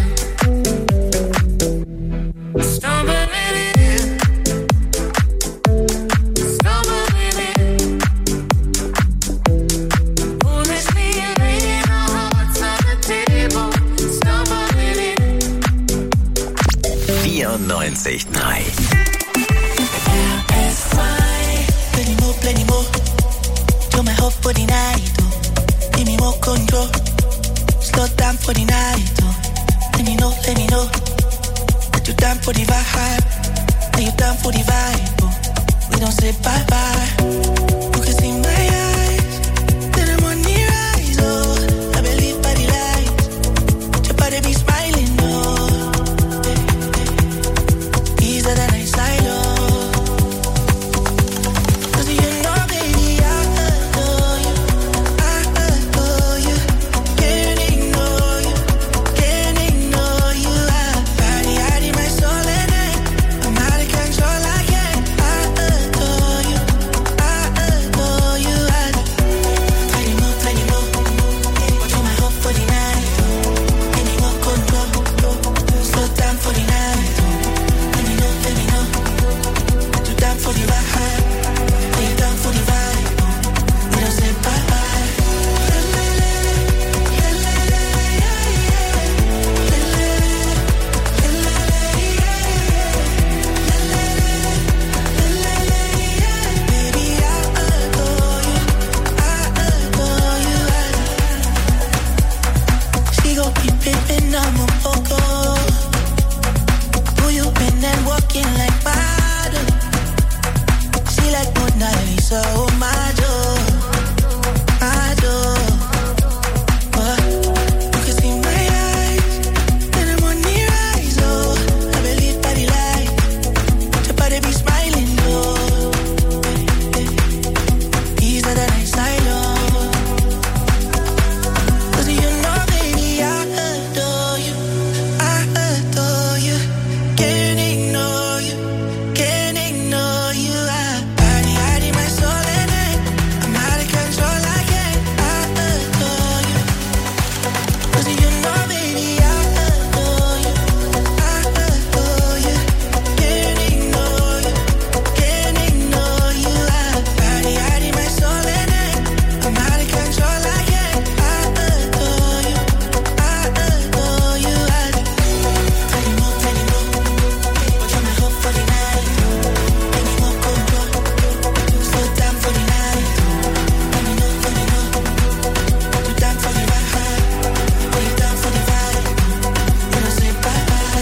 Stumbling in, stumbling in. Foolishly laying our hearts on the table, stumbling in. vierundneunzig Komma drei. Plenty more, plenty more. Do my hope for the night, oh. Give me more control. Slow down for the night, oh. Let me know, let me know. That you down for the vibe. Are you down for the vibe, oh. We don't say bye-bye. You can see my eyes. Then I'm on the rise, oh. I believe by the light. Your body be smiling, oh. Easier than I slide, oh. Cause you know, baby, I adore you. I adore you. Can't ignore you. Can't ignore you. I body, I need my soul and I. I'm out of control, I can't. I adore you. I adore you. I plenty more, plenty more. Do my hope for the night. Any more control. Slow down for the night. Let me know, let me know. You down for the vibe. Are you down for the vibe? We don't say bye-bye. Baby, I adore you. I adore you. She gon' keep pimpin', I'm a poco. Who you been and walking like model? She like Mona Lisa, oh my door, my door. Uh, you can see my eyes, then I'm on the rise, oh. I believe by the light, your body be smiling, oh. Easier than I slide, oh. Cause you know, baby, I adore you. I adore you. Can't ignore you. Can't ignore you. I body, I need my soul and I. I'm out of control, I can't. I adore you. Cause you know, baby, I adore you. I adore you. Can't ignore you. Can't ignore you. I body, I need my soul and I. I'm out of control, I can't. I adore you. I adore you. I plenty more, plenty more. Do my hope for the night. Any more control. Slow down for the night. Let me know, let me know. You down for the vibe. Are you down for the vibe? We don't say bye-bye.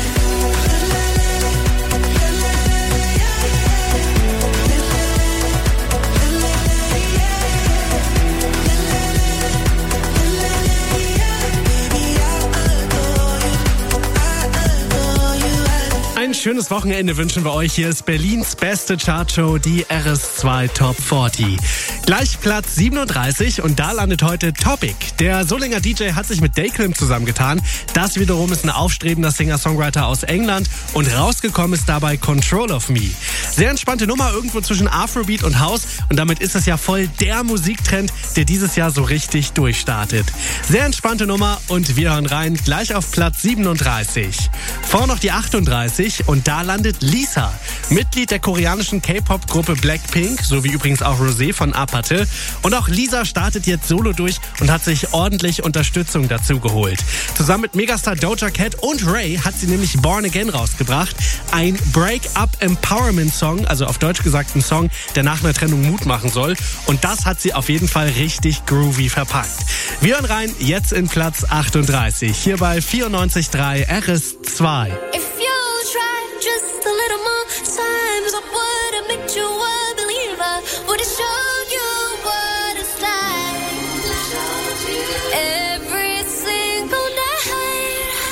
Baby, I adore you. I adore you. Ein schönes Wochenende wünschen wir euch. Hier ist Berlins beste Chartshow, die R S zwei Top vierzig. Gleich Platz siebenunddreißig und da landet heute Topic. Der Solinger D J hat sich mit Dayklim zusammengetan. Das wiederum ist ein aufstrebender Singer-Songwriter aus England und rausgekommen ist dabei Control of Me. Sehr entspannte Nummer, irgendwo zwischen Afrobeat und House und damit ist es ja voll der Musiktrend, der dieses Jahr so richtig durchstartet. Sehr entspannte Nummer und wir hören rein, gleich auf Platz siebenunddreißig. Vor noch die achtunddreißig und da landet Lisa, Mitglied der koreanischen K-Pop-Gruppe Blackpink, sowie übrigens auch Rosé von Apathy. Und auch Lisa startet jetzt solo durch und hat sich ordentlich Unterstützung dazu geholt. Zusammen mit Megastar Doja Cat und Ray hat sie nämlich Born Again rausgebracht. Ein Break-Up-Empowerment-Song, also auf Deutsch gesagt ein Song, der nach einer Trennung Mut machen soll. Und das hat sie auf jeden Fall richtig groovy verpackt. Wir hören rein, jetzt in Platz achtunddreißig, hier bei vierundneunzig Komma drei R S zwei. If you try just a little more times, I would have made you a believer. Would have showed you what it's like. Every single night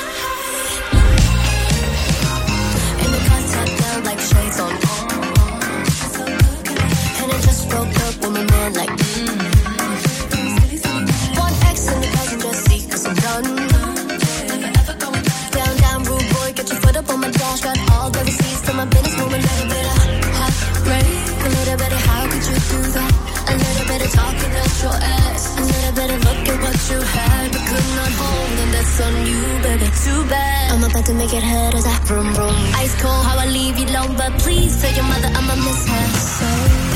Not to make it hurt as I vroom vroom. Ice cold how I leave you alone, but please tell your mother I'ma miss her so.